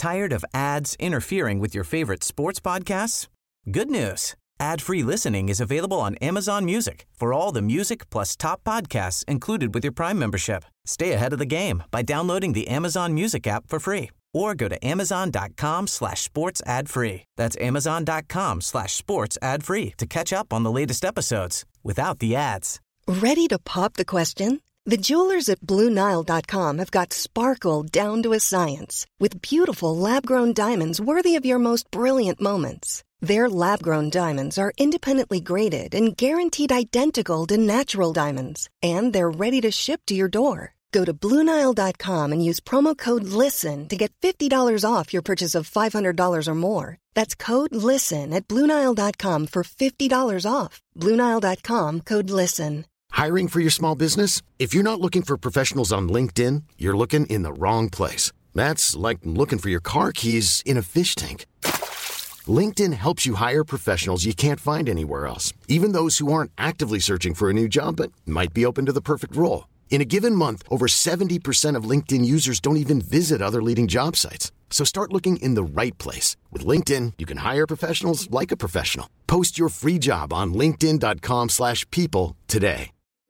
Tired of ads interfering with your favorite sports podcasts? Good news. Ad-free listening is available on Amazon Music for all the music plus top podcasts included with your Prime membership. Stay ahead of the game by downloading the Amazon Music app for free or go to amazon.com/sports ad free. That's amazon.com/sports ad free to catch up on the latest episodes without the ads. Ready to pop the question? The jewelers at BlueNile.com have got sparkle down to a science with beautiful lab-grown diamonds worthy of your most brilliant moments. Their lab-grown diamonds are independently graded and guaranteed identical to natural diamonds, and they're ready to ship to your door. Go to BlueNile.com and use promo code LISTEN to get $50 off your purchase of $500 or more. That's code LISTEN at BlueNile.com for $50 off. BlueNile.com, code LISTEN. Hiring for your small business? If you're not looking for professionals on LinkedIn, you're looking in the wrong place. That's like looking for your car keys in a fish tank. LinkedIn helps you hire professionals you can't find anywhere else, even those who aren't actively searching for a new job but might be open to the perfect role. In a given month, over 70% of LinkedIn users don't even visit other leading job sites. So start looking in the right place. With LinkedIn, you can hire professionals like a professional. Post your free job on linkedin.com/people today.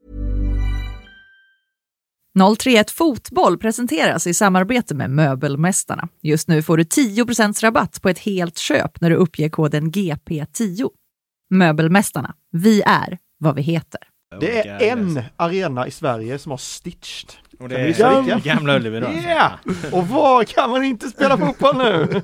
031 Fotboll presenteras i samarbete med Möbelmästarna. Just nu får du 10% rabatt på ett helt köp när du uppger koden GP10. Möbelmästarna, vi är vad vi heter. Det är en arena i Sverige som har stitched. Och det är Gamla Ullevi då. Yeah! Och var kan man inte spela fotboll nu?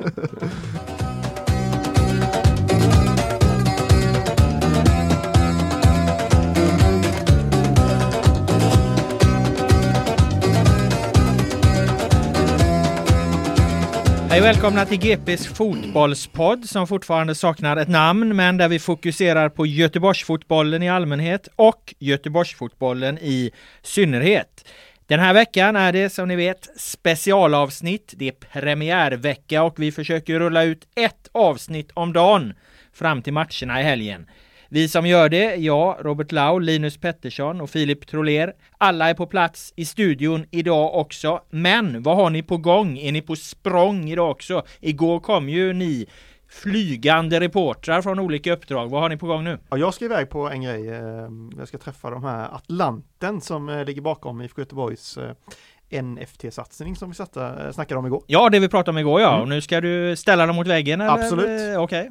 Hej, välkomna till GPs fotbollspodd som fortfarande saknar ett namn, men där vi fokuserar på Göteborgsfotbollen i allmänhet och Göteborgsfotbollen i synnerhet. Den här veckan är det, som ni vet, specialavsnitt. Det är premiärvecka och vi försöker rulla ut ett avsnitt om dagen fram till matcherna i helgen. Vi som gör det, jag, Robert Lau, Linus Pettersson och Filip Troller, alla är på plats i studion idag också. Men vad har ni på gång? Är ni på språng idag också? Igår kom ju ni flygande reportrar från olika uppdrag. Vad har ni på gång nu? Ja, jag ska iväg på en grej. Jag ska träffa de här Atlanten som ligger bakom IFK Göteborgs NFT-satsning som vi snackade om igår. Ja, det vi pratade om igår, ja. Och nu ska du ställa dem mot väggen? Eller? Absolut. Okej.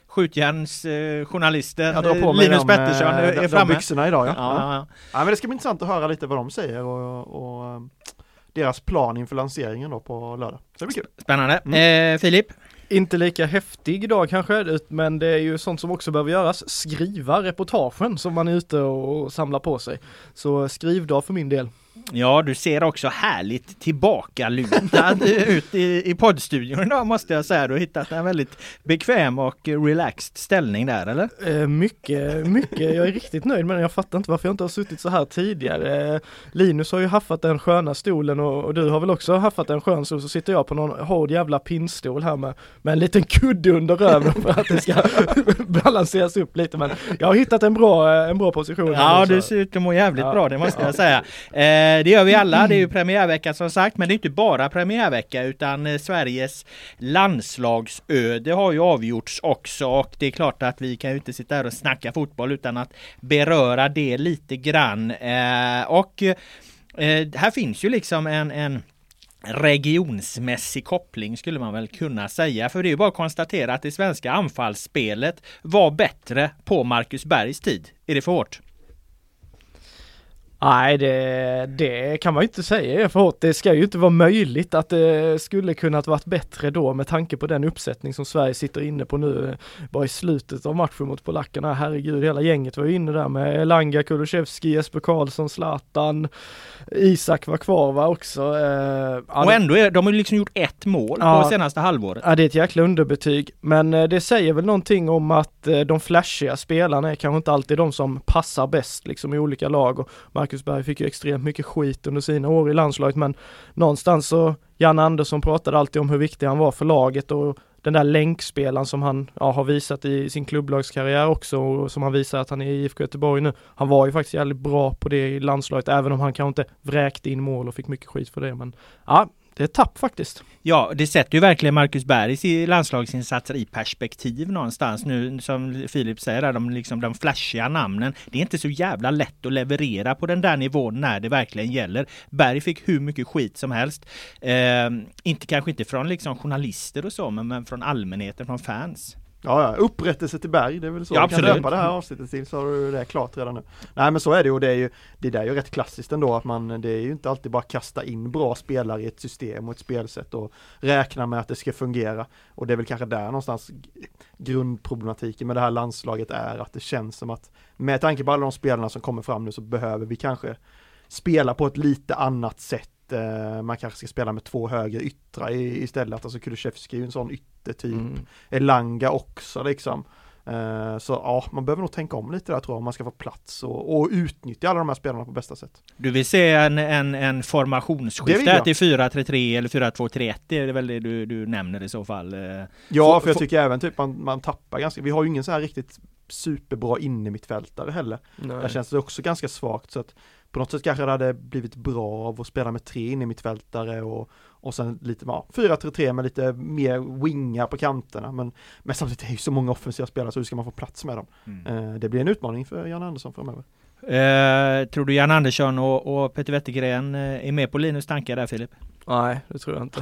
Skjutjärnsjournalisten Linus Pettersson är framme. De byxorna idag, ja. Ja. Ja, men det ska bli intressant att höra lite vad de säger och deras plan inför lanseringen då på lördag. Så det blir kul. Spännande. Filip? Inte lika häftig idag kanske, men det är ju sånt som också behöver göras. Skriva reportagen som man är ute och samlar på sig. Så skrivdag för min del. Ja, du ser också härligt tillbakalutad ut i poddstudion idag, måste jag säga. Du har hittat en väldigt bekväm och relaxed ställning där, eller? Mycket. Jag är riktigt nöjd, men jag fattar inte varför jag inte har suttit så här tidigare. Linus har ju haffat den sköna stolen och du har väl också haffat en skön stol, så sitter jag på någon hård jävla pinnstol här med en liten kudde under röven för att det ska balanseras upp lite. Men jag har hittat en bra position. Ja, du ser ut att må jävligt bra, det måste jag säga. Det gör vi alla, det är ju premiärvecka som sagt, men det är inte bara premiärvecka utan Sveriges landslagsöde har ju avgjorts också, och det är klart att vi kan ju inte sitta här och snacka fotboll utan att beröra det lite grann. Här finns ju liksom en regionsmässig koppling, skulle man väl kunna säga, för det är ju bara att konstatera att det svenska anfallsspelet var bättre på Marcus Bergs tid. Är det för hårt? Nej, det kan man ju inte säga för hårt. Det ska ju inte vara möjligt att det skulle kunnat varit bättre då med tanke på den uppsättning som Sverige sitter inne på nu. Bara i slutet av matchen mot polackerna. Herregud, hela gänget var ju inne där med Elanga, Kulusevski, Jesper Karlsson, Zlatan, Isak var kvar va också. Och ändå, de har ju liksom gjort ett mål på senaste halvåret. Ja, det är ett jäkla underbetyg. Men det säger väl någonting om att de flashiga spelarna är kanske inte alltid de som passar bäst liksom i olika lag. Och Marcus Berg fick ju extremt mycket skit under sina år i landslaget, men någonstans så Jan Andersson pratade alltid om hur viktig han var för laget, och den där länkspelaren som han har visat i sin klubblagskarriär också, och som han visar att han är i IFK Göteborg nu. Han var ju faktiskt jävligt bra på det i landslaget, även om han kanske inte vräkte in mål och fick mycket skit för det. Men ja, Det är tapp faktiskt. Ja, det sätter ju verkligen Marcus Bergs landslagsinsatser i perspektiv någonstans. Nu som Filip säger där, de flashiga namnen. Det är inte så jävla lätt att leverera på den där nivån när det verkligen gäller. Berg fick hur mycket skit som helst. Kanske inte från liksom journalister och så, men från allmänheten, från fans. Ja, upprättelse till Berg, det är väl så. Ja, du kan döpa det här avsnittet till, så har du det klart redan nu. Nej, men så är det, och det där är ju rätt klassiskt ändå, att det är ju inte alltid bara kasta in bra spelare i ett system och ett spelsätt och räkna med att det ska fungera. Och det är väl kanske där någonstans grundproblematiken med det här landslaget är, att det känns som att med tanke på alla de spelarna som kommer fram nu, så behöver vi kanske spela på ett lite annat sätt. Man kanske ska spela med 2 högre yttrar istället. Alltså Kulusevski är ju en sån yttertyp. Elanga också liksom. Så ja, man behöver nog tänka om lite där, tror jag, om man ska få plats och utnyttja alla de här spelarna på bästa sätt. Du vill se en formationsskifte till 4-3-3 eller 4-2-3-1, det är väl det du nämner i så fall? Ja, för jag tycker även typ man tappar ganska. Vi har ju ingen så här riktigt superbra innermittfältare heller. Nej. Där känns det också ganska svagt, så att på något sätt kanske det hade blivit bra av att spela med 3 innermittfältare och sen lite 4-3-3 med lite mer wingar på kanterna, men samtidigt är det ju så många offensiva spelare, så hur ska man få plats med dem? Det blir en utmaning för Jan Andersson framöver. Tror du Jan Andersson och Peter Wettergren är med på Linus tankar där, Filip? Nej, det tror jag inte.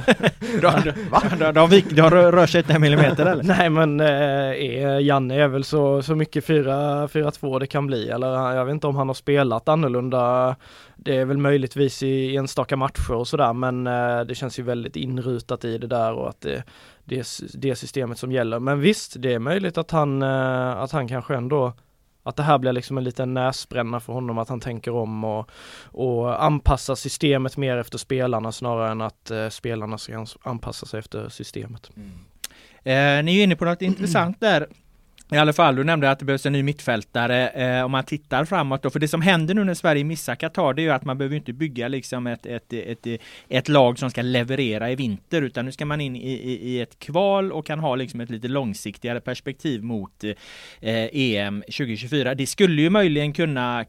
De rör sig inte en millimeter eller? Nej, men Janne är väl så mycket 4-4-2 det kan bli. Eller jag vet inte om han har spelat annorlunda. Det är väl möjligtvis i enstaka matcher och sådär, men det känns ju väldigt inrutat i det där, och att det systemet som gäller. Men visst, det är möjligt att han kanske ändå, att det här blir liksom en liten näsbränna för honom, att han tänker om och anpassa systemet mer efter spelarna snarare än att spelarna ska anpassa sig efter systemet. Ni är ju inne på något intressant där. I alla fall, du nämnde att det behövs en ny mittfältare om man tittar framåt då. För det som händer nu när Sverige missar Qatar, det är ju att man behöver inte bygga liksom ett lag som ska leverera i vinter, utan nu ska man in i ett kval och kan ha liksom ett lite långsiktigare perspektiv mot EM 2024. Det skulle ju möjligen kunna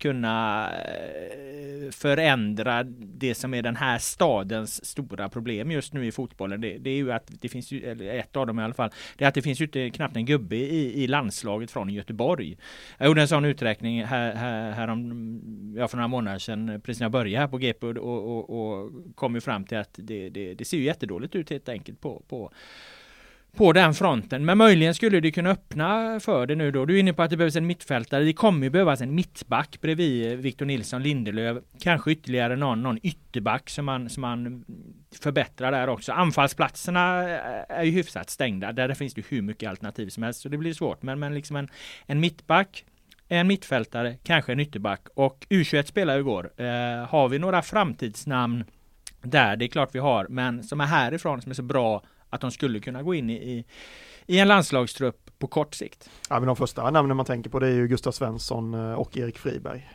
förändra det som är den här stadens stora problem just nu i fotbollen. Det är ju att det finns ju, eller ett av dem i alla fall, det är att det finns ju inte knappt en gubbe i landslaget från Göteborg. Jag gjorde en sån uträkning för några månader sedan, precis när jag började här på GP, och kom ju fram till att det ser ju jättedåligt ut helt enkelt på den fronten. Men möjligen skulle det kunna öppna för det nu då. Du är inne på att det behövs en mittfältare. Det kommer ju behövas en mittback bredvid Victor Nilsson Lindelöf. Kanske ytterligare någon ytterback som man förbättrar där också. Anfallsplatserna är ju hyfsat stängda. Där finns det hur mycket alternativ som helst, så det blir svårt. Men liksom en mittback, en mittfältare, kanske en ytterback. Och U21 spelar ju igår. Har vi några framtidsnamn där? Det är klart vi har. Men som är härifrån, som är så bra att de skulle kunna gå in i en landslagstrupp på kort sikt. Ja, men de första namnen man tänker på, det är ju Gustav Svensson och Erik Friberg.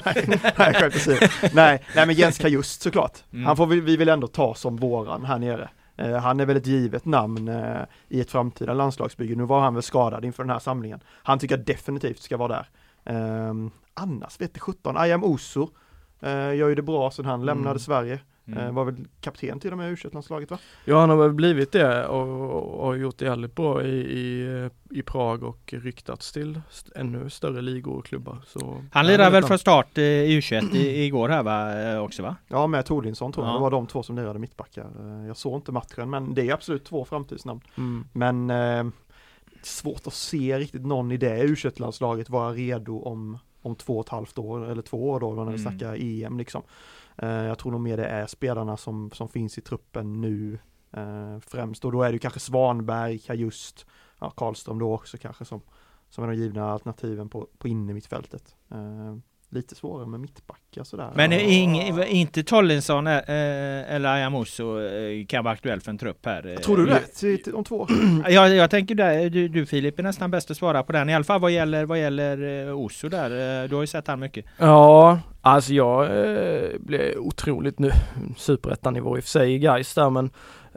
nej, men Jens Kajust såklart. Han vi vill ändå ta som våran här nere. Han är väl ett givet namn i ett framtida landslagsbygge. Nu var han väl skadad inför den här samlingen. Han tycker jag definitivt ska vara där. Annars vet det 17. Ayam Osu gör ju det bra sedan han lämnade Sverige. Var väl kapten till och med i U21-landslaget, va? Ja, han har väl blivit det och gjort det väldigt bra i Prag och ryktats till ännu större ligor och klubbar. Så han lirade väl för start i U21 igår här, va? Också, va? Ja, med Torlinsson tror jag. Det var de 2 som lirade mittbackar. Jag såg inte matchen, men det är absolut 2 framtidsnamn. Men svårt att se riktigt någon i det U21-landslaget vara redo om 2,5 år eller 2 år då när vi snackar EM liksom. Jag tror nog mer det är spelarna som finns i truppen nu främst, och då är det kanske Svanberg, Kajust, Karlström då också kanske som är de givna alternativen på innermittfältet. Lite svårare med mittbackar sådär. Men inte Tollinsson eller Ayam Osu kan vara aktuell för en trupp här. Tror du det? De 2? Jag tänker där, du Filip är nästan bäst att svara på den. I alla fall vad gäller Osu där. Du har ju sett han mycket. Ja, alltså jag blev otroligt nu superettanivå i och för sig i Gais där, men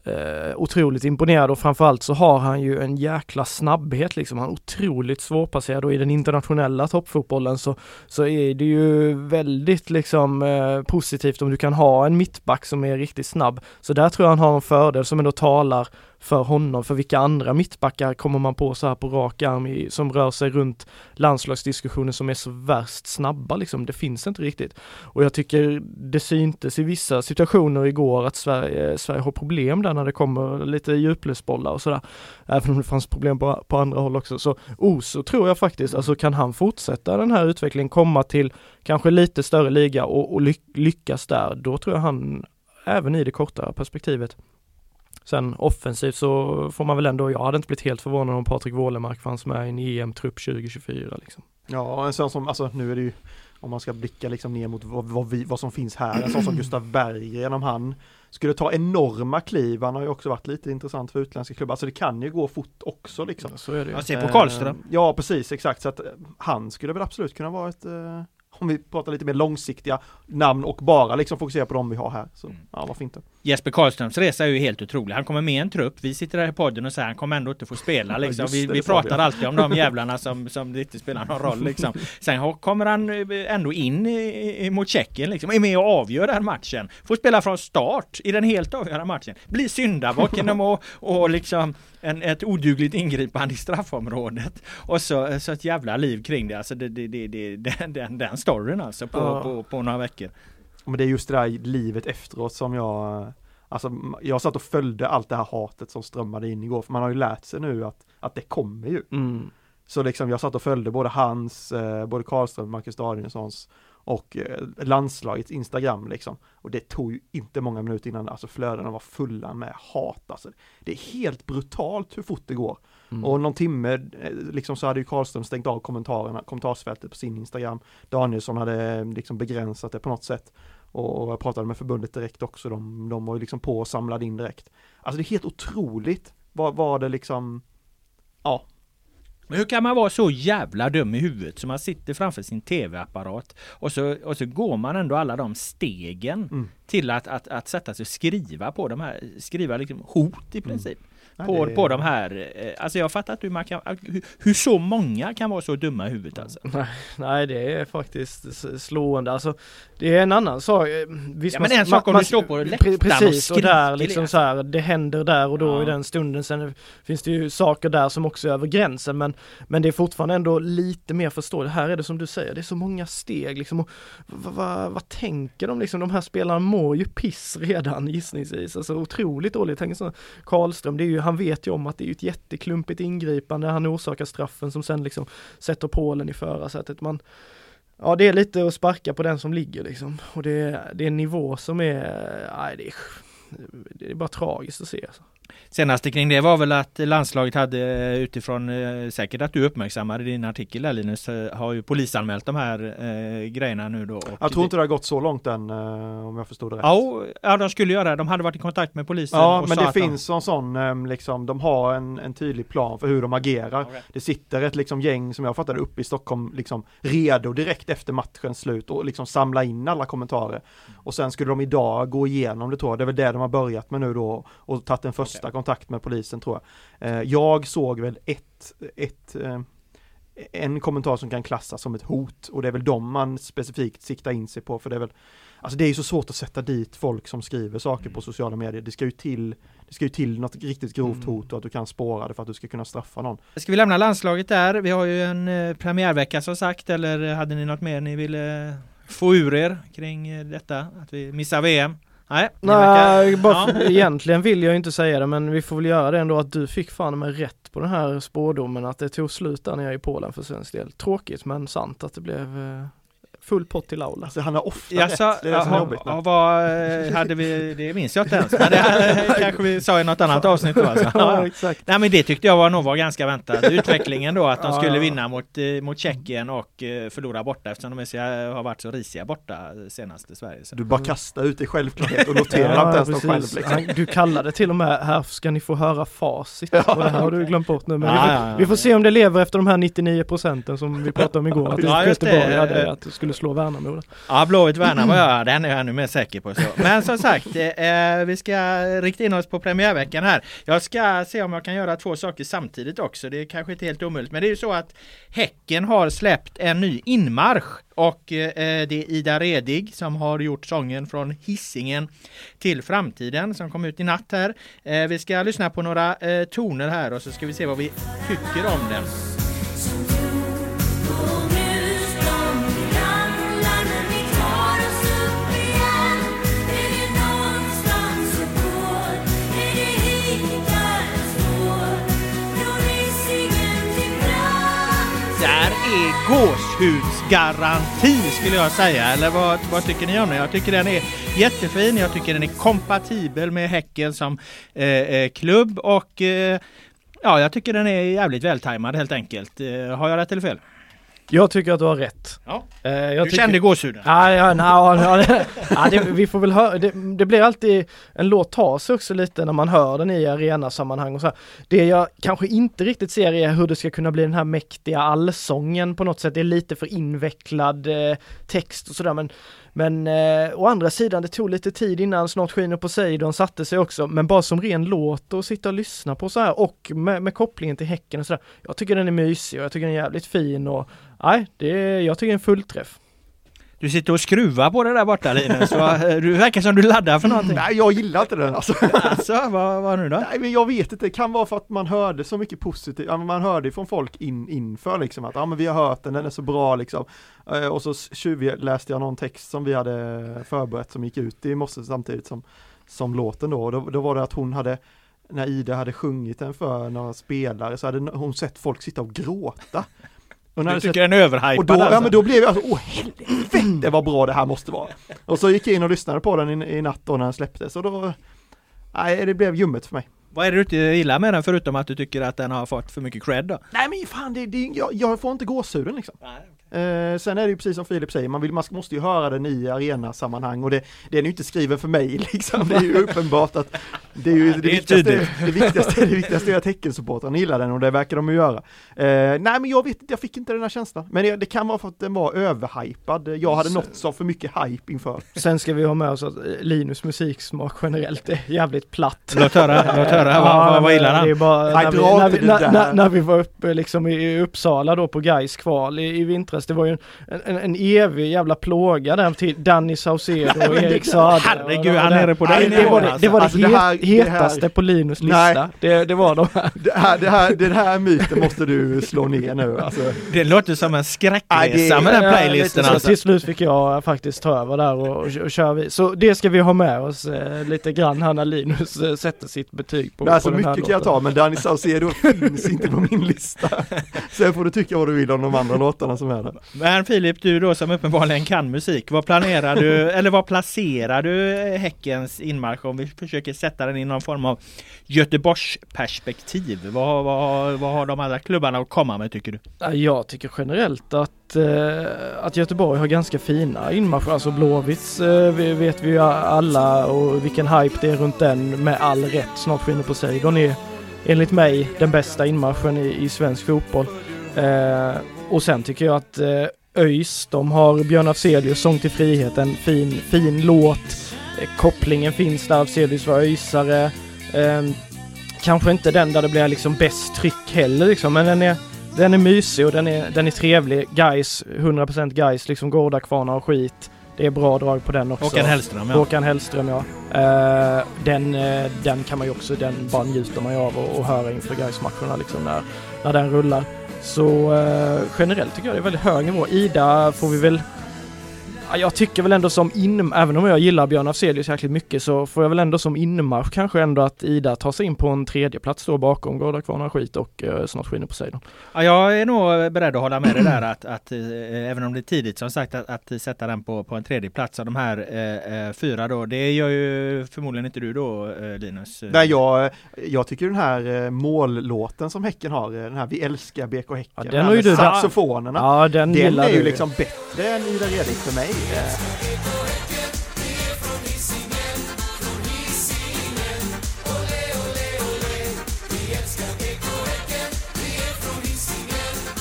otroligt imponerad, och framförallt så har han ju en jäkla snabbhet liksom. Han är otroligt svårpasserad, och i den internationella toppfotbollen så är det ju väldigt liksom positivt om du kan ha en mittback som är riktigt snabb. Så där tror jag han har en fördel som ändå talar för honom. För vilka andra mittbackar kommer man på så här på rak arm som rör sig runt landslagsdiskussionen som är så värst snabba liksom? Det finns inte riktigt. Och jag tycker det syntes i vissa situationer igår att Sverige har problem där när det kommer lite djuplösbollar och sådär. Även om det fanns problem på andra håll också. Så tror jag faktiskt, alltså kan han fortsätta den här utvecklingen, komma till kanske lite större liga och lyckas där, då tror jag han även i det korta perspektivet. Sen offensivt så får man väl ändå, jag hade inte blivit helt förvånad om Patrik Wålemark fanns med i en EM-trupp 2024 liksom. Ja, en sån som, alltså nu är det ju, om man ska blicka liksom ner mot vad som finns här, en sån som Gustav Berggren, om han skulle ta enorma kliv, han har ju också varit lite intressant för utländska klubbar, alltså det kan ju gå fort också liksom. Så är det ju. Jag ser på Karlström. Ja, precis, exakt, så att han skulle väl absolut kunna vara ett om vi pratar lite mer långsiktiga namn och bara liksom fokusera på dem vi har här. Så ja, varför inte? Jesper Karlströms resa är ju helt otrolig. Han kommer med i en trupp. Vi sitter där i podden och säger han kommer ändå inte få spela. Liksom. Vi pratar alltid om de jävlarna som inte spelar någon roll. Liksom. Sen kommer han ändå in mot Tjeckien. Liksom. Är med och avgör den matchen. Får spela från start i den helt avgörande matchen. Blir syndabock genom och liksom ett odugligt ingripande i straffområdet. Och så ett jävla liv kring det. Alltså den storyn alltså på några veckor. Men det är just det där livet efteråt som jag satt och följde allt det här hatet som strömmade in igår, för man har ju lärt sig nu att det kommer ju. Så liksom jag satt och följde både Karlström, Marcus Danielssons och landslagets Instagram liksom, och det tog ju inte många minuter innan alltså flödena var fulla med hat alltså. Det är helt brutalt hur fort det går. Och någon timme liksom så hade ju Karlström stängt av kommentarsfältet på sin Instagram. Danielsson hade liksom begränsat det på något sätt. Och jag pratade med förbundet direkt också. De var ju liksom på och samlade in direkt. Alltså det är helt otroligt. Var det liksom... Ja. Men hur kan man vara så jävla dum i huvudet som man sitter framför sin tv-apparat och så går man ändå alla de stegen till att sätta sig och skriva på de här, skriva liksom hot i princip. På de här, alltså jag fattar inte hur så många kan vara så dumma i huvudet alltså. Nej, det är faktiskt slående. Alltså, det är en annan sak. Ja, men en sak om du står på läktaren precis, och och där liksom så här, det händer där och då i den stunden. Sen finns det ju saker där som också är över gränsen, men det är fortfarande ändå lite mer förståeligt. Här är det som du säger, det är så många steg liksom. Och vad tänker de liksom? De här spelarna mår ju piss redan gissningsvis. Alltså otroligt dåligt. Tänker så Karlström, det är ju, han vet ju om att det är ett jätteklumpigt ingripande. Han orsakar straffen som sen liksom sätter Polen i förarsätet. Ja, det är lite att sparka på den som ligger liksom. Och det är en nivå som är det är bara tragiskt att se alltså. Senaste kring det var väl att landslaget hade utifrån, säkert att du uppmärksammade din artikel där Linus, har ju polisanmält de här grejerna nu då. Jag tror inte det har gått så långt än, om jag förstod det rätt. Ja, de skulle göra det. De hade varit i kontakt med polisen. Ja, och men det finns en sån, liksom, de har en tydlig plan för hur de agerar. Okay. Det sitter ett liksom gäng som jag fattade uppe i Stockholm liksom redo direkt efter matchens slut och liksom samla in alla kommentarer. Och sen skulle de idag gå igenom det, tror jag. Det är väl det de har börjat med nu då och tagit en första kontakt med polisen, tror jag. Jag såg väl en kommentar som kan klassas som ett hot, och det är väl de man specifikt siktar in sig på, för det är väl, alltså det är ju så svårt att sätta dit folk som skriver saker på sociala medier. Det ska ju till något riktigt grovt hot och att du kan spåra det för att du ska kunna straffa någon. Ska vi lämna landslaget där? Vi har ju en premiärvecka som sagt, eller hade ni något mer ni ville få ur er kring detta, att vi missar VM? Nej, egentligen vill jag inte säga det, men vi får väl göra det ändå, att du fick fan med rätt på den här spårdomen, att det tog slut där när jag är i Polen för svensk del. Tråkigt men sant att det blev full pott till Laula. Alltså han har ofta rätt. Det är som är jobbigt. Vad hade vi, det minns jag inte ens. Men det kanske vi sa i något annat avsnitt då alltså. Ja, exakt. Nej, men det tyckte jag var ganska väntat. Utvecklingen då, att de skulle vinna mot Tjeckien och förlora borta, eftersom de har varit så risiga borta senast i Sverige. Så. Du bara kastar ut i självklart och noterar inte ens dem själv. Liksom. Du kallade till och med, här ska ni få höra facit. Och det här har du glömt bort nu. Men vi får se om det lever efter de här 99% som vi pratade om igår. Att just det. Att det skulle slå Värnamo. Ja, Blåvitt-Värnamo, den är jag ännu mer säker på. Så. Men som sagt, vi ska rikta in oss på premiärveckan här. Jag ska se om jag kan göra 2 saker samtidigt också. Det är kanske inte helt omöjligt. Men det är ju så att Häcken har släppt en ny inmarsch. Och det är Ida Redig som har gjort sången Från Hisingen till framtiden som kom ut i natt här. Vi ska lyssna på några toner här och så ska vi se vad vi tycker om den. Är gåshudsgaranti skulle jag säga, eller vad tycker ni om det? Jag tycker den är jättefin, jag tycker den är kompatibel med Häcken som klubb och ja, jag tycker den är jävligt vältajmad helt enkelt. Har jag rätt eller fel? Jag tycker att du har rätt. Ja. Du kände gåshuden? Vi får väl höra. Det blir alltid en låt tas också lite när man hör den i arenasammanhang och så här. Det jag kanske inte riktigt ser är hur det ska kunna bli den här mäktiga allsången på något sätt. Det är lite för invecklad text och sådär, men å andra sidan, det tog lite tid innan Snart skiner på Seidon satte sig också, men bara som ren låt och sitta och lyssna på så här och med kopplingen till Häcken och sådär. Jag tycker den är mysig och jag tycker den är jävligt fin och nej, jag tycker det är en fullträff. Du sitter och skruvar på det där borta, Linus. Du verkar som du laddar för någonting. Nej, jag gillar inte den alltså. Alltså, vad nu då? Nej, men jag vet inte. Det kan vara för att man hörde så mycket positivt. Ja, man hörde från folk inför liksom att men vi har hört den är så bra liksom. Och så läste jag någon text som vi hade förberett som gick ut i morse samtidigt som låten då. Och då var det att hon hade, när Ida hade sjungit den för några spelare, så hade hon sett folk sitta och gråta. Du tycker den är överhypad? Och då, alltså. Ja, men då blev jag alltså, helvete vad bra det här måste vara. Och så gick jag in och lyssnade på den i natt då när den släpptes. Och då, nej, det blev ljummet för mig. Vad är det du inte gillar med den förutom att du tycker att den har fått för mycket cred då? Nej men fan, jag får inte gåshuden liksom. Nej. Sen är det ju precis som Filip säger, man måste ju höra den i arenasammanhang och det är ju inte skriven för mig liksom. Det är ju uppenbart att det är ju det viktigaste är att Häckensupportrarna gillar den och det verkar de ju göra. Nej men jag vet inte, jag fick inte den här känslan. Men det kan vara för att den var överhypad. Jag hade nått så för mycket hype inför. Sen ska vi ha med oss att Linus musiksmak generellt är jävligt platt. Låt höra, vad gillar han? Det är bara, när vi var uppe liksom i Uppsala då på Gais kval i vintras, det var ju en evig jävla plåga där till Danny Saucedo och Erik Saade. Herregud, han är på den. Det var det hetaste på Linus lista. Det var de här. Den här myten måste du slå ner nu. Alltså. Det låter som en skräckresa med den playlisten. Alltså. Till slut fick jag faktiskt ta över där och köra vid. Så det ska vi ha med oss lite grann här när Linus sätter sitt betyg på alltså på den här mycket låten. kan jag ta, men Danny Saucedo finns inte på min lista. Sen får du tycka vad du vill om de andra låtarna som är där. Men Filip, du då som uppenbarligen kan musik, vad planerar du, eller vad placerar du Häckens inmarsch om vi försöker sätta den i någon form av Göteborgs perspektiv? Vad har de andra klubbarna att komma med, tycker du? Jag tycker generellt att Göteborg har ganska fina inmarscher. Alltså Blåvitts vet vi ju alla och vilken hype det är runt den, med all rätt. Snart skiner på Seidon är enligt mig den bästa inmarschen i svensk fotboll. Och sen tycker jag att ÖIS, de har Björn Afzelius Sång till frihet, en fin låt. Kopplingen finns där, Afzelius var ÖISare. Kanske inte den där det blir liksom bäst tryck heller liksom, men den är mysig och den är trevlig. Gais, 100% Gais, liksom Gårdakvarna och skit. Det är bra drag på den också. Håkan Hellström, ja. Den kan man ju också, den bara njuter man ju av och höra inför Gais-matcherna liksom när den rullar. Så generellt tycker jag det är väldigt hög nivå. Ida får vi väl... Jag tycker väl ändå som även om jag gillar Björn Afzelius jäkligt mycket, så får jag väl ändå som inmarsch kanske ändå att Ida tar sig in på en tredje plats då bakom Gårdakvarna skit och Snart skiner på Seidon. Ja, jag är nog beredd att hålla med dig där att även om det är tidigt som sagt att sätta den på en tredje plats av de här 4 då. Det gör ju förmodligen inte du då, Linus. Nej, jag tycker den här mållåten som Häcken har, den här Vi älskar BK Häcken. Ja, den har ju du saxofonerna. Ja, den är ju liksom bättre än Ida Redig för mig.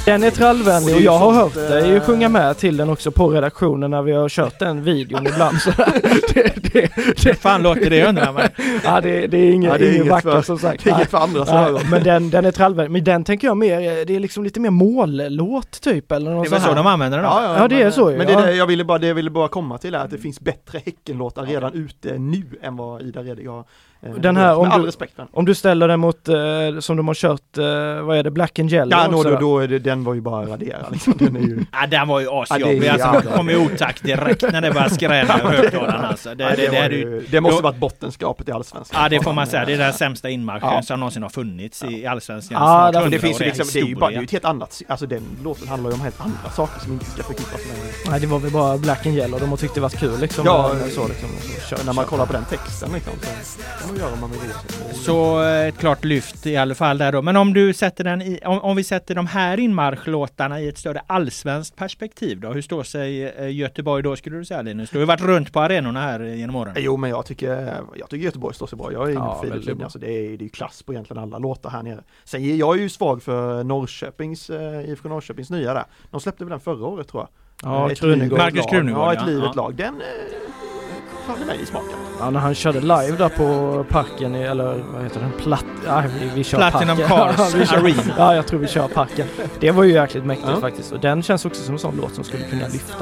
Den är trallvänlig och jag har hört dig sjunga med till den också på redaktionen när vi har kört den videon ibland. Så det fan låter det undrar man. Ja, det är inget vackert som sagt. Det är inget för andra så men den är trallvänlig. Men den tänker jag mer, det är liksom lite mer mållåt typ eller något. Det var så de använder den då. Ja, det är så. Men det jag ville bara komma till är att det finns bättre Häckenlåtar redan ute nu än vad Ida redan den här, respekt. Om du ställer den mot som de har kört, vad är det, Black and Yellow? Ja, då är det, den var ju bara raderad liksom. Den är ju... Ja, den var ju asjobbig. Man kom i otakt direkt när det bara skrämde över högtalaren alltså. Det måste varit bottenskrapet i Allsvenskan. Ja, det får man säga. Det är den sämsta inmarschen som någonsin har funnits i Allsvenskan. Ja, det finns ju liksom, det är ju ett helt annat, alltså den låten handlar ju om helt andra saker som inte ska förknippas med. Nej, det var väl bara Black and Yellow. De har tyckt det var kul liksom. Ja, så liksom. När man kollar på den texten liksom, så gör man så ett klart lyft i alla fall där då. Men om du sätter den i, om vi sätter de här inmarschlåtarna i ett större allsvenskt perspektiv då, hur står sig Göteborg då, skulle du säga, Linus? Du har ju varit runt på arenorna här genom åren. Jo, men jag tycker Göteborg står sig bra. Jag är inne på Filip, alltså det är ju klass på egentligen alla låtar här nere. Sen jag är ju svag för IFK Norrköpings nya där. De släppte väl den förra året tror jag. Ja, Marcus Krunegård. Ja, ett livet lag. Den faller mig i smaken. Ja, när han körde live där på parken eller vad heter den? Vi kör Platinum parken. Cars Arena. Ja, jag tror vi kör parken. Det var ju jäkligt mäktigt faktiskt. Och den känns också som en sån låt som skulle kunna lyfta.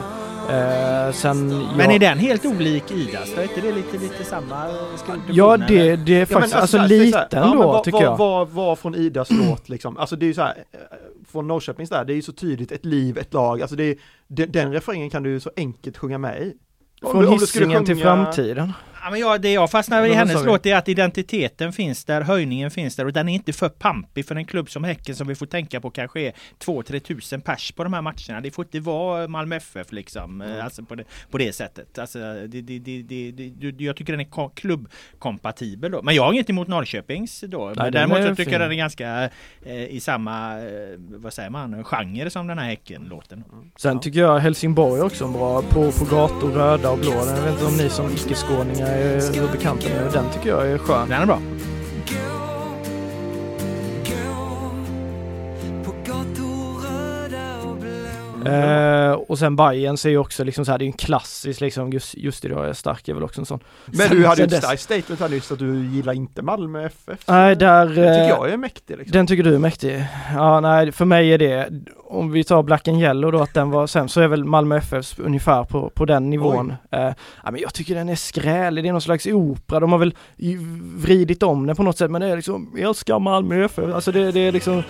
Men är den helt olik Idas? Är inte det lite samma? Ja, det är faktiskt alltså liten då tycker jag. Vad från Idas låt liksom? Alltså det är ju så här från Norrköpings där, det är ju så tydligt ett liv, ett lag. Alltså det är, den refrängen kan du ju så enkelt sjunga med i. Från Hisingen till framtiden. Ja, men det jag fastnar i hennes låt är att identiteten finns där, höjningen finns där och den är inte för pampig för en klubb som Häcken som vi får tänka på kanske är 2-3 tusen pers på de här matcherna. Det får inte vara Malmö FF liksom, alltså på det sättet. Alltså, jag tycker den är klubbkompatibel då. Men jag har inget emot Norrköpings då. Nej, men däremot så tycker jag den är ganska i samma, vad säger man, genre som den här Häcken-låten. Sen tycker jag Helsingborg också bra på gator, röda och blå. Jag vet inte om ni som icke-skåningar är bekanta med. Den tycker jag är skön. Den är bra. Och sen Bayern ser ju också liksom så här, det är en klassisk liksom, just idag är stark är väl också en sån. Men du hade ju ett starkt statement här nyss att du gillar inte Malmö FF. Nej, där den tycker jag är mäktig liksom. Den tycker du är mäktig. Ja, nej, för mig är det, om vi tar Black and Yellow då, att den var sen så är väl Malmö FF ungefär på den nivån. Ja, men jag tycker den är skrälig, det är någon slags opera. De har väl vridit om den på något sätt, men det är liksom, jag älskar Malmö FF. Alltså det är liksom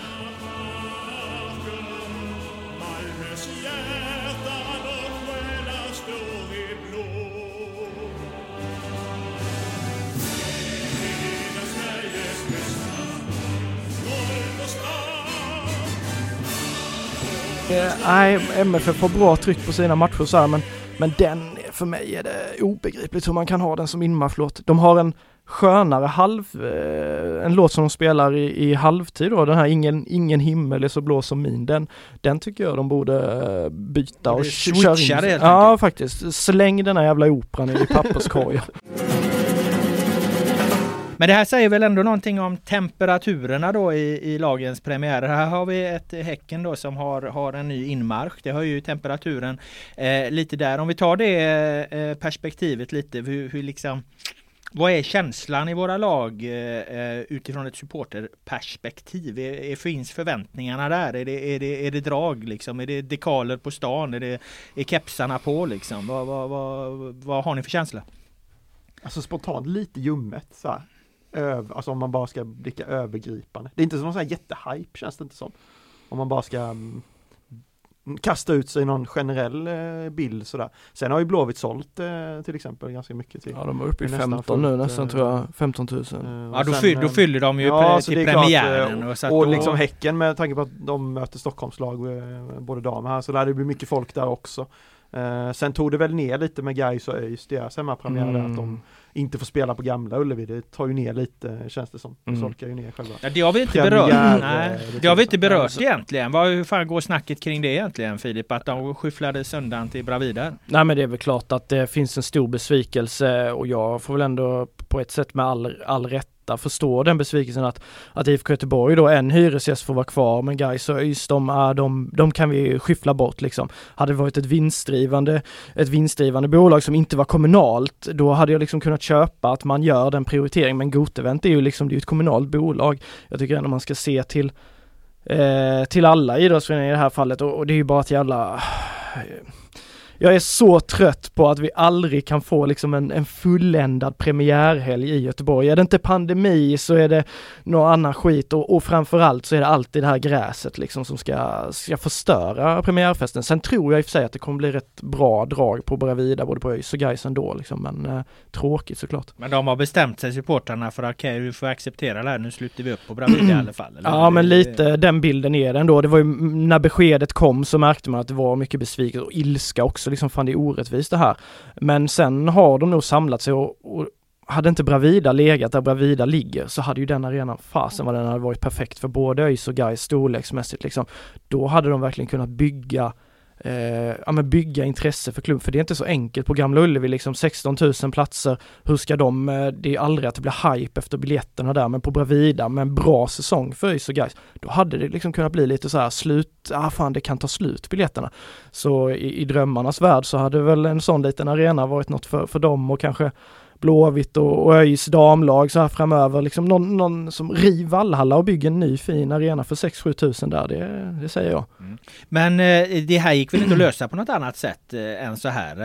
nej, MFF har bra tryck på sina matcher så här, men den, för mig är det obegripligt hur man kan ha den som inmarschlåt. De har en skönare en låt som de spelar i halvtid då, den här Ingen himmel är så blå som min, den tycker jag de borde byta och köra in. Ja, faktiskt. Släng den här jävla operan i papperskorgen. Men det här säger väl ändå någonting om temperaturerna då i lagens premiärer. Här har vi ett Häcken då som har en ny inmarsch. Det har ju temperaturen lite där. Om vi tar det perspektivet lite, hur liksom, vad är känslan i våra lag utifrån ett supporterperspektiv? Finns förväntningarna där? Är det drag liksom? Är det dekaler på stan? Är kepsarna på liksom? Vad har ni för känsla? Alltså spontant lite ljummet så här. Alltså om man bara ska blicka övergripande. Det är inte som någon sån här jättehype, känns det inte som. Om man bara ska kasta ut sig i någon generell bild sådär. Sen har ju Blåvitt sålt till exempel ganska mycket till. Ja, de är uppe i 15 nu nästan tror jag. 15 000. Ja, då fyller de ju till premiären. Och liksom Häcken med tanke på att de möter Stockholmslag både damer här, så där det blir mycket folk där också. Sen tog det väl ner lite med Gais och ÖIS deras hemmapremiär att de inte får spela på gamla Ullevi. Det tar ju ner lite, känns det som. De solkar ju ner själva. Ja, det har vi inte berört. Nej, det har vi inte berört egentligen. Hur fan går snacket kring det egentligen, Filip? Att de skyfflade söndagen till Bravida? Nej, men det är väl klart att det finns en stor besvikelse och jag får väl ändå på ett sätt med all rätt förstår den besvikelsen att IFK Göteborg då, en hyresgäst får vara kvar, men Gais och ÖIS, de kan vi skyffla bort liksom. Hade det varit ett vinstdrivande bolag som inte var kommunalt, då hade jag liksom kunnat köpa att man gör den prioriteringen, men Gotevent är ju liksom, det är ett kommunalt bolag. Jag tycker ändå man ska se till alla idrottsföreningar i det här fallet, och det är ju bara till alla. Jag är så trött på att vi aldrig kan få liksom en fulländad premiärhelg i Göteborg. Är det inte pandemi så är det någon annan skit, och framförallt så är det alltid det här gräset liksom som ska förstöra premiärfesten. Sen tror jag i och för sig att det kommer bli rätt bra drag på Bravida, både på ÖIS och Gais ändå liksom, men tråkigt såklart. Men de har bestämt sig, supportarna, för att okej, vi får acceptera det här, nu slutar vi upp på Bravida i alla fall. Eller? Ja, men lite den bilden är det ändå. Det var ju, när beskedet kom så märkte man att det var mycket besvikelse och ilska också. Liksom, fan, det är orättvist det här. Men sen har de nog samlat sig, och hade inte Bravida legat där Bravida ligger, så hade ju den arenan, fasen vad den hade varit perfekt för både ÖIS och Gais storleksmässigt liksom. Då hade de verkligen kunnat bygga intresse för klubben, för det är inte så enkelt på Gamla Ullevi liksom, 16 000 platser, hur ska det är aldrig att det blir hype efter biljetterna där, men på Bravida med en bra säsong för ÖIS och Gais, då hade det liksom kunnat bli lite så här det kan ta slut biljetterna. Så i drömmarnas värld så hade väl en sån liten arena varit något för dem, och kanske Blåvitt och ÖIS damlag så här framöver, liksom någon som river Valhalla och bygger en ny fin arena för 6-7 tusen där, det säger jag. Mm. Men det här gick väl inte att lösa på något annat sätt än så här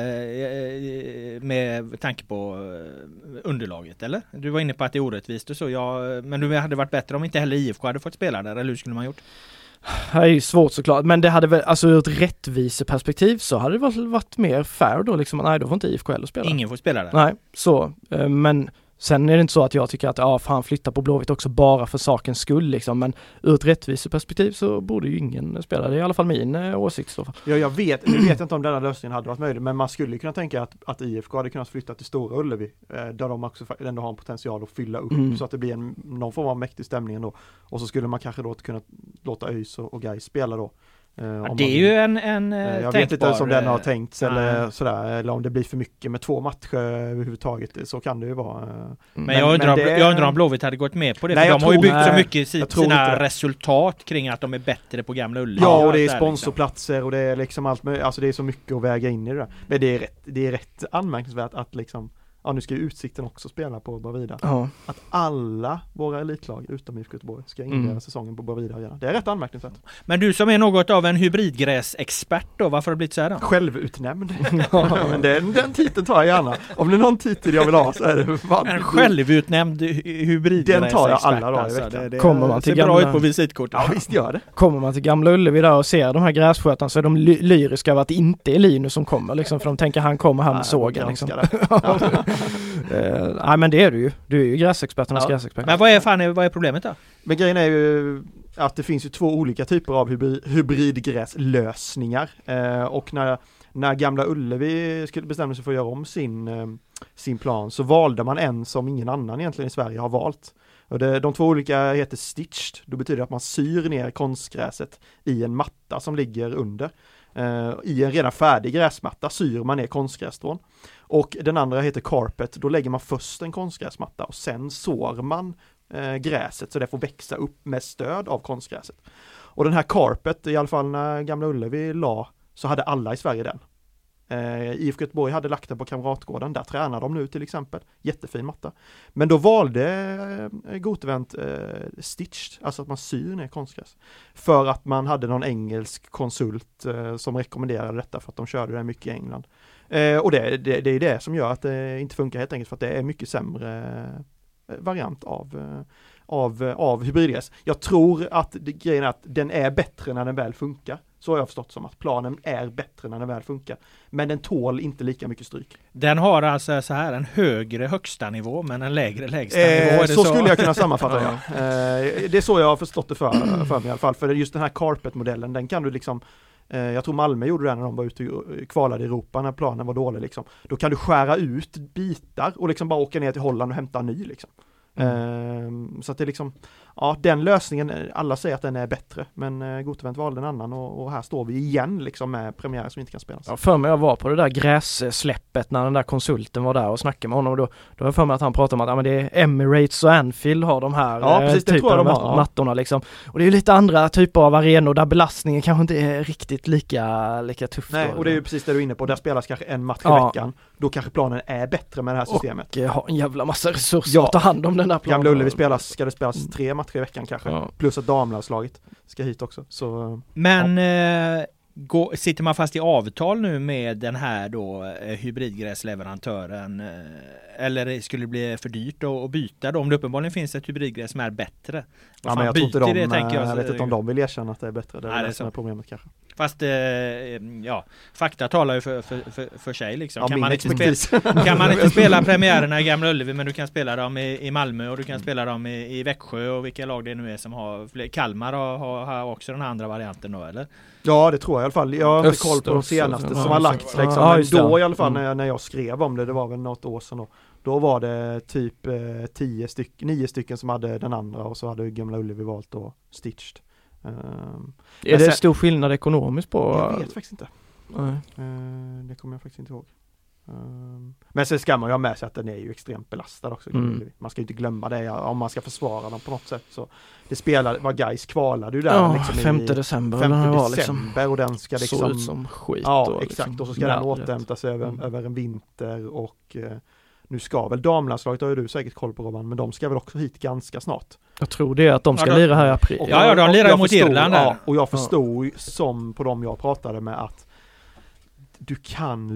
med tanke på underlaget, eller? Du var inne på att det är orättvist och så, men det hade varit bättre om inte heller IFK hade fått spela där, eller hur skulle man gjort? Det är ju svårt såklart, men det hade väl, alltså ur ett rättviseperspektiv så hade det väl varit mer fair då liksom, nej, då får inte IFK heller spela. Ingen får spela där. Nej, så, men sen är det inte så att jag tycker att flytta på Blåvitt också bara för sakens skull liksom, men ur ett rättviseperspektiv så borde ju ingen spela. Det är i alla fall min åsikt så. Ja, jag vet inte om denna lösningen hade varit möjlig, men man skulle kunna tänka att IFK hade kunnat flytta till Stora Ullevi, där de också ändå har en potential att fylla upp, så att det blir någon form av mäktig stämning ändå. Och så skulle man kanske då kunna låta ÖIS och Gais spela då. Det är ju en jag vet inte ens om den har tänkt eller sådär, eller om det blir för mycket med 2 matcher överhuvudtaget, så kan det ju vara. Men jag undrar om Blåvitt hade gått med på det, för de har ju byggt så mycket sina resultat kring att de är bättre på Gamla Ullevi. Ja, och det är sponsorplatser liksom. Och det är liksom allt med, alltså det är så mycket att väga in i det där. Men det är rätt anmärkningsvärt att liksom, ja, nu ska ju Utsikten också spela på Bravida. Ja. Att alla våra elitlag utom IFK Göteborg ska inleda säsongen på Bravida igen. Det är rätt anmärkningsvärt. Men du som är något av en hybridgräsexpert då, varför har det blivit så här då? Självutnämnd. Men den titeln tar jag gärna. Om det är någon titel jag vill ha så är det en självutnämnd hybridgräsexpert. Den tar jag alla dagar i veckan. Det kommer man till bra ut på visitkortet. Ja, visst gör det. Kommer man till Gamla Ullevi där och ser de här grässkötarna, så är de lyriska av att det inte är Linus som kommer liksom, för de tänker han kommer här med sågen liksom. Nej, men det är du är ju gräsexperternas gräsexpert. Men vad är problemet då? Men grejen är ju att det finns ju 2 olika typer av hybridgräslösningar, och när Gamla Ullevi skulle bestämma sig för att göra om sin plan, så valde man en som ingen annan egentligen i Sverige har valt. Och de 2 olika heter stitched. Det betyder att man syr ner konstgräset i en matta som ligger under. I en redan färdig gräsmatta syr man ner konstgrässtrån. Och den andra heter carpet. Då lägger man först en konstgräsmatta och sen sår man gräset så det får växa upp med stöd av konstgräset. Och den här carpet, i alla fall när Gamla Ullevi så hade alla i Sverige den. IFK Göteborg hade lagt den på Kamratgården, där tränar de nu till exempel. Jättefin matta. Men då valde Gotevent stitched, alltså att man syr ner konstgräs. För att man hade någon engelsk konsult som rekommenderade detta, för att de körde det mycket i England. Och det är det som gör att det inte funkar helt enkelt, för att det är mycket sämre variant av hybridgräs. Jag tror att grejen är att den är bättre när den väl funkar. Så har jag förstått som att planen är bättre när den väl funkar. Men den tål inte lika mycket stryk. Den har alltså så här en högre högsta nivå men en lägre lägsta nivå. Så skulle jag kunna sammanfatta det. Det är så jag har förstått det för mig i alla fall. För just den här carpet-modellen, den kan du liksom, jag tror Malmö gjorde det när de var ute och kvalade i Europa när planen var dålig liksom. Då kan du skära ut bitar och liksom bara åka ner till Holland och hämta en ny liksom. Så att det är liksom, ja, den lösningen, alla säger att den är bättre, men Gotevent valde en annan och här står vi igen liksom med premiärer som inte kan spelas. Ja, för mig jag var på det där grässläppet när den där konsulten var där och snackade med honom, och då var för mig att han pratade om att ja, men det är Emirates och Anfield har de här typen av mattorna liksom. Och det är ju lite andra typer av arenor där belastningen kanske inte är riktigt lika tuff. Nej, och det är ju precis det du är inne på, där spelas kanske en match i veckan, då kanske planen är bättre med det här systemet. Och ha en jävla massa resurser att ta hand om den där planen. Gamla Ullevi ska det spelas 3 matcher i veckan kanske, plus att damlandslaget ska hit också. Så, men sitter man fast i avtal nu med den här då hybridgräsleverantören, eller skulle det bli för dyrt att byta då, om det uppenbarligen finns ett hybridgräs som är bättre? Ja, men jag tror inte jag vet inte om de vill erkänna att det är bättre. Det är det som är problemet kanske. Fast fakta talar ju för sig liksom. Ja, kan man inte spela premiärerna i Gamla Ullevi, men du kan spela dem i Malmö och du kan spela dem i Växjö och vilka lag det nu är som har. Kalmar har också den andra varianten då, eller? Ja, det tror jag i alla fall. Jag har inte koll på de senaste som har lagts liksom. Men då i alla fall när jag skrev om det var väl något år sedan då var det typ 9 stycken som hade den andra, och så hade Gamla Ullevi valt då Stitched. Är det stor skillnad ekonomiskt på? Jag vet faktiskt inte. Det kommer jag faktiskt inte ihåg. Men sen ska man ju ha med sig att den är ju extremt belastad också. Man ska ju inte glömma det om man ska försvara dem på något sätt. Så det var Gais kvalade ju där liksom 5 december. 5 december och den ska liksom så ut som skit. Ja, exakt. Och så ska den återhämtas över en vinter, och nu ska väl damlandslaget, har ju du säkert koll på, Robban, men de ska väl också hit ganska snart. Jag tror det är att de ska lira här i april. De lirar mot Irland där. Ja, och jag förstod som på dem jag pratade med att du kan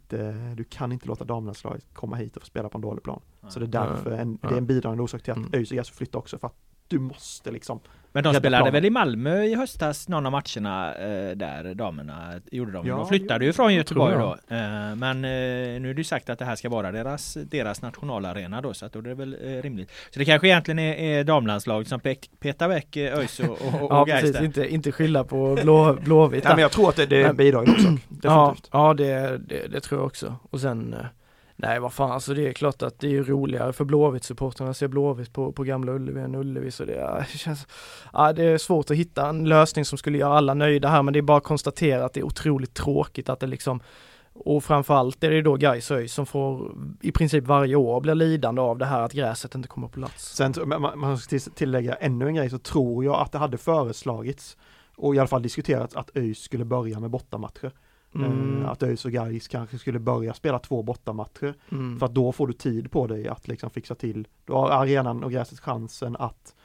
inte låta damlandslaget komma hit och få spela på en dålig plan. Så det är därför det är en bidragande orsak till att ÖIS och GAIS flyttar också, för att du måste liksom. Men de spelade väl i Malmö i höstas, någon av matcherna där damerna gjorde de. De flyttade ju från Göteborg då. Men nu är det ju sagt att det här ska vara deras nationalarena då, så att då är det väl rimligt. Så det kanske egentligen är damlandslaget som petar väck ÖIS och GAIS där. Precis, inte skylla på Blåvitt. Nej, men jag tror att det bidrar också. Definitivt. Ja, det tror jag också. Och sen nej, vad fan, alltså det är klart att det är roligare för Blåvitt-supporterna att se Blåvitt på Gamla Ullevi än Ullevi, så det känns, det är svårt att hitta en lösning som skulle göra alla nöjda här, men det är bara att konstatera att det är otroligt tråkigt att det liksom, och framförallt är det då GAIS och ÖIS som får i princip varje år bli lidande av det här att gräset inte kommer på plats. Sen man ska tillägga ännu en grej, så tror jag att det hade föreslagits och i alla fall diskuterats att ÖIS skulle börja med bortamatcher. Att ÖIS och GAIS kanske skulle börja spela 2 bortamatcher, för att då får du tid på dig att liksom fixa till. Då har arenan och gräset chansen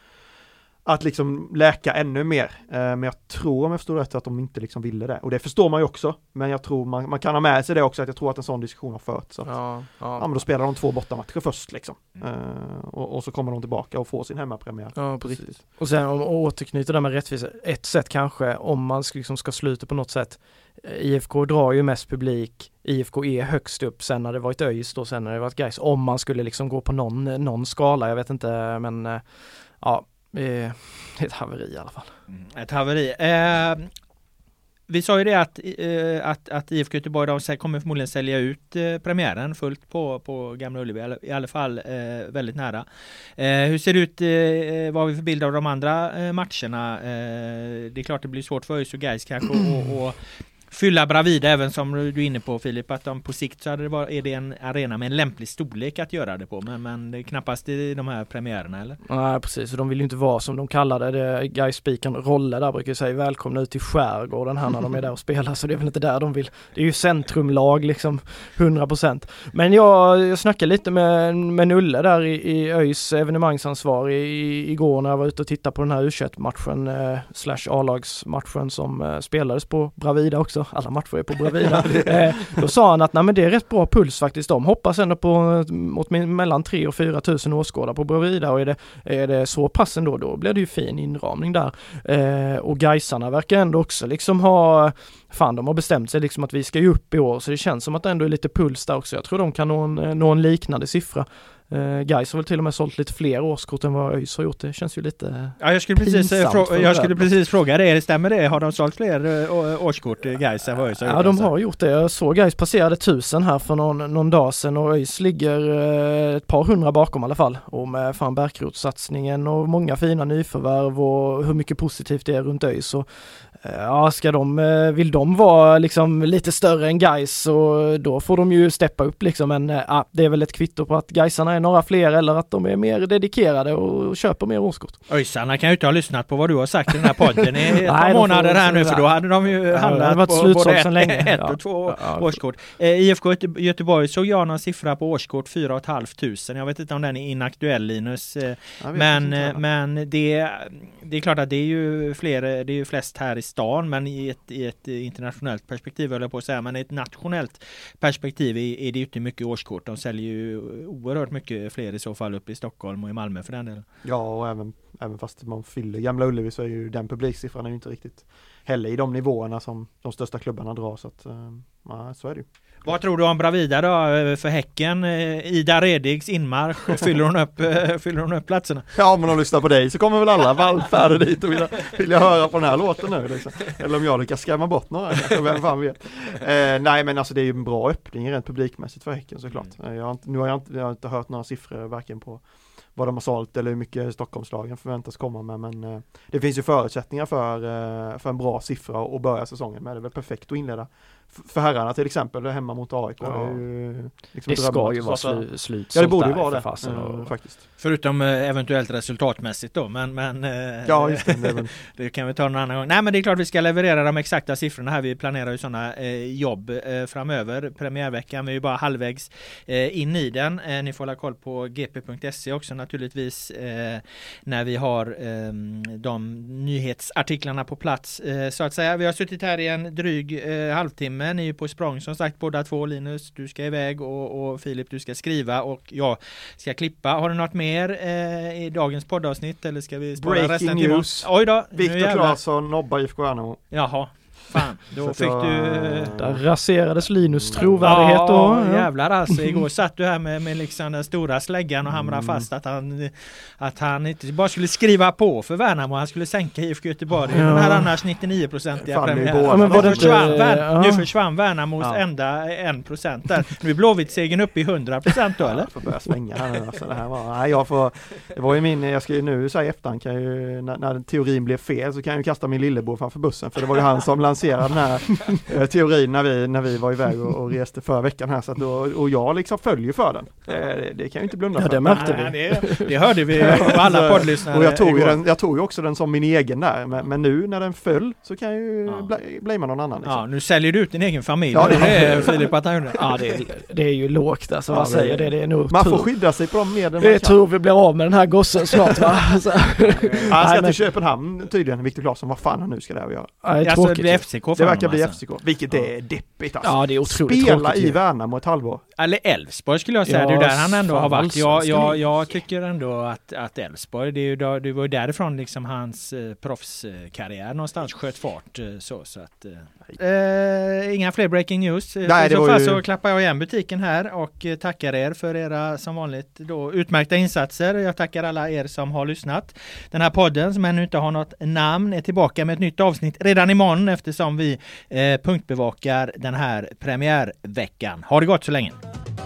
att liksom läka ännu mer. Men jag tror, om jag förstår rätt, att de inte liksom ville det. Och det förstår man ju också. Men jag tror man kan ha med sig det också, att jag tror att en sån diskussion har förts. Men då spelar de 2 bortamatcher först liksom. Och så kommer de tillbaka och får sin hemmapremiär. Ja, precis. Och sen om återknyta det med rättvisa, ett sätt kanske, om man liksom ska sluta på något sätt. IFK drar ju mest publik, IFK är högst upp, sen har det varit ÖIS då, sen har det varit GAIS. Om man skulle liksom gå på någon skala, jag vet inte, men ett haveri i alla fall. Ett haveri. Vi sa ju det att IFK Göteborg de kommer förmodligen sälja ut premiären fullt på Gamla Ullevi, i alla fall väldigt nära. Hur ser det ut, vad har vi för bild av de andra matcherna? Det är klart det blir svårt för ÖIS och GAIS kanske och fylla Bravida, även som du är inne på, Filip, att på sikt så är det en arena med en lämplig storlek att göra det på, men det är knappast i de här premiärerna, eller? Nej, precis, och de vill ju inte vara som de kallar det GAIS-spiken Rolle där brukar säga välkomna ut till skärgården här när de är där och spelar, så det är väl inte där de vill. Det är ju centrumlag liksom 100%. Men jag snackade lite med Nulle där i ÖIS evenemangsansvarig igår när jag var ute och tittade på den här U21-matchen / A-lagsmatchen som spelades på Bravida också. Alla matcher är på Bravida. Då sa han att nej, men det är rätt bra puls faktiskt. De hoppas ändå på mellan 3 och 4 tusen åskådare på Bravida, och är det så pass ändå, då blir det ju fin inramning där. Och Gaisarna verkar ändå också liksom de har bestämt sig liksom att vi ska ju upp i år, så det känns som att det ändå är lite puls där också. Jag tror de kan nå en liknande siffra. Gais har väl till och med sålt lite fler årskort än vad ÖIS har gjort. Det känns ju lite jag skulle precis fråga det. Stämmer det? Har de sålt fler årskort Gais än vad ÖIS har gjort? Ja, de har gjort det. Jag såg Gais passerade 1000 här för någon dag sedan och ÖIS ligger ett par hundra bakom i alla fall. Och med fan Bärkrotssatsningen och många fina nyförvärv och hur mycket positivt det är runt ÖIS. Så ja, vill de vara liksom lite större än Gais, så då får de ju steppa upp liksom, men det är väl ett kvitto på att Gaisarna är några fler eller att de är mer dedikerade och köper mer årskort. ÖISarna kan ju inte ha lyssnat på vad du har sagt i den här podden i ett par månader här nu, för då hade de ju handlat på både ett och två årskort. IFK Göteborg såg jag någon siffra på årskort 4 500. Jag vet inte om den är inaktuell, Linus, men det är klart att det är ju flest här i stan, men i ett internationellt perspektiv höll jag på att säga, men i ett nationellt perspektiv är det ju inte mycket årskort. De säljer ju oerhört mycket fler i så fall upp i Stockholm och i Malmö för den delen. Ja, och även fast man fyller Gamla Ullevi så är ju den publiksiffran är ju inte riktigt heller i de nivåerna som de största klubbarna drar, så att så är det ju. Vad tror du om Bravida då för Häcken? Ida Redigs inmarsch, fyller hon upp platserna? Ja, men om de lyssnar på dig så kommer väl alla vallfärder dit och vill jag höra på den här låten nu liksom. Eller om jag lyckas skrämma bort några, vem fan vet. Nej, men alltså det är ju en bra öppning rent publikmässigt för Häcken såklart. Nu har jag inte hört några siffror varken på vad de har sålt eller hur mycket Stockholmslagen förväntas komma med, men det finns ju förutsättningar för en bra siffra och börja säsongen med. Det är väl perfekt att inleda för herrarna till exempel hemma mot AIK. Ja. Det, är ju liksom det ska ju vara slut. Ja, det borde ju vara det faktiskt. Förutom eventuellt resultatmässigt då, men ja, just det. Det kan vi ta någon annan gång. Nej, men det är klart vi ska leverera de exakta siffrorna här. Vi planerar ju sådana jobb framöver. Premiärveckan, vi är ju bara halvvägs in i den. Ni får hålla koll på gp.se också naturligtvis när vi har de nyhetsartiklarna på plats så att säga. Vi har suttit här i en dryg halvtimme. Ni är på språng som sagt båda två. Linus, du ska iväg och Filip, du ska skriva och jag ska klippa. Har du något mer i dagens poddavsnitt eller ska vi spara Breaking resten news. Oj då, Viktor Claesson nobbar IFK Värnamo. Jaha. Fan, då fick du... Där raserades Linus trovärdighet då. Ja, jävlar alltså. Igår satt du här med liksom den stora släggan och hamrade fast att han inte bara skulle skriva på för Värnamo, han skulle sänka IFK Göteborg. Den här annars 99-procentiga premiär. Nu försvann Värnamos enda 1% där. Nu är Blåvitt-segern upp i 100% då, eller? Jag får börja svänga här nu. Alltså, det var ju jag ska ju nu säga efterhand, när teorin blev fel så kan jag ju kasta min lillebror framför bussen, för det var ju han som lanserade den här teorin när vi var iväg och reste förra veckan här, så att och jag liksom följer för den. Det kan ju inte blunda för. Det märkte vi. Det hörde vi på alla poddlyssnare. Och jag tog ju också den som min egen där, men nu när den föll så kan jag ju blamea någon annan. Liksom. Ja, nu säljer du ut din egen familj. Ja, det är Filip att han gjorde. Ja, det är ju lågt alltså, vad säger det är nog man tur. får skydda sig på de medel det är tur vi blir av med den här gossen snart, va? Han ska till Köpenhamn tydligen, Viktor Claesson. Vad fan han nu ska där och göra? Alltså, det verkar bli FCK, vilket är deppigt alltså. Ja, det är otroligt spela i Värnamo ett halvår. Eller Elfsborg skulle jag säga, det är där han ändå har varit. Jag tycker ändå att Elfsborg, det var ju därifrån liksom hans proffskarriär någonstans sköt fart så att inga fler breaking news. Nej, I så fall så klappar jag igen butiken här och tackar er för era som vanligt då utmärkta insatser. Jag tackar alla er som har lyssnat. Den här podden som ännu inte har något namn är tillbaka med ett nytt avsnitt redan imorgon, eftersom vi punktbevakar den här premiärveckan. Ha det gott så länge!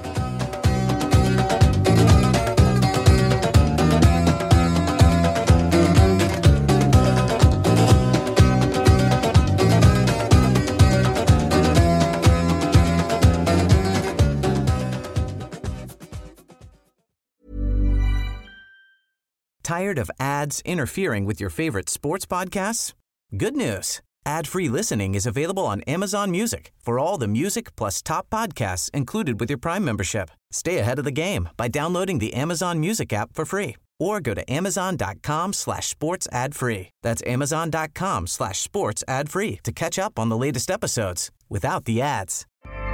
Tired of ads interfering with your favorite sports podcasts? Good news. Ad-free listening is available on Amazon Music for all the music plus top podcasts included with your Prime membership. Stay ahead of the game by downloading the Amazon Music app for free or go to amazon.com/sports ad free. That's amazon.com/sports ad free to catch up on the latest episodes without the ads.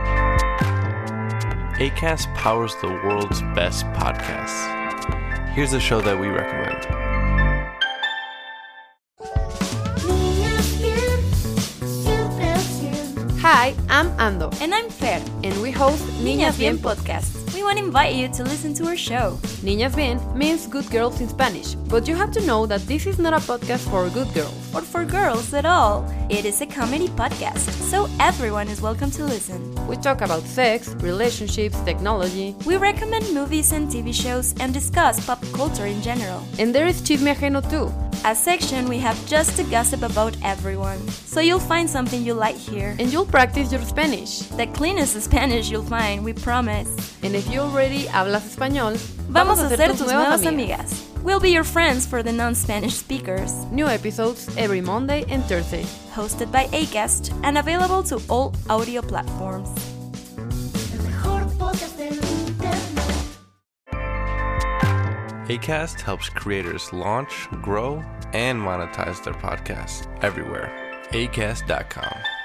Acast powers the world's best podcasts. Here's a show that we recommend. Hi, I'm Ando. And I'm Fer. And we host Niñas Bien Podcast. We want to invite you to listen to our show. Niñas Bien means good girls in Spanish, but you have to know that this is not a podcast for good girls. Or for girls at all. It is a comedy podcast, so everyone is welcome to listen. We talk about sex, relationships, technology. We recommend movies and TV shows and discuss pop culture in general. And there is Chisme Ajeno too. A section we have just to gossip about everyone. So you'll find something you like here. And you'll practice your Spanish. The cleanest Spanish you'll find, we promise. And if you already hablas español, vamos a ser tus nuevas amigas. We'll be your friends for the non-Spanish speakers. New episodes every Monday and Thursday. Hosted by Acast and available to all audio platforms. Acast helps creators launch, grow, and monetize their podcasts everywhere. Acast.com.